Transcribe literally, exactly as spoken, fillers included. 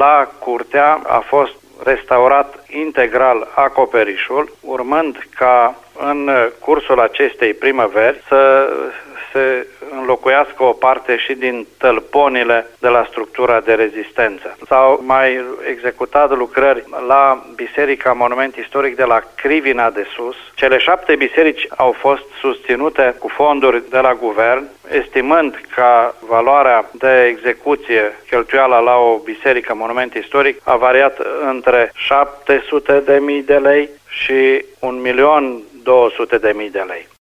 la Curtea a fost restaurat integral acoperișul, urmând ca în cursul acestei primăveri să se înlocuiască o parte și din tălponile de la structura de rezistență. S-au mai executat lucrări la Biserica Monument Istoric de la Crivina de Sus. Cele șapte biserici au fost susținute cu fonduri de la guvern, estimând că valoarea de execuție cheltuială la o biserică Monument Istoric a variat între șapte sute de mii de lei și un milion două sute de mii de lei.